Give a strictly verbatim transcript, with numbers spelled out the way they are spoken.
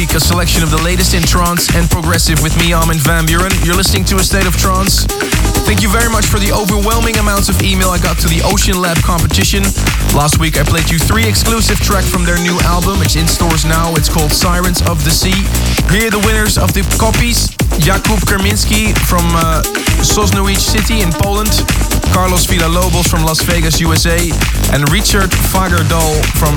week, a selection of the latest in trance and progressive with me, Armin van Buuren. You're listening to A State of Trance. Thank you very much for the overwhelming amounts of email I got to the Ocean Lab competition. Last week I played you three exclusive tracks from their new album. It's in stores now. It's called Sirens of the Sea. Here are the winners of the copies. Jakub Kerminski from uh, Sosnowiec City in Poland, Carlos Villalobos from Las Vegas, U S A, and Richard Fagerdal from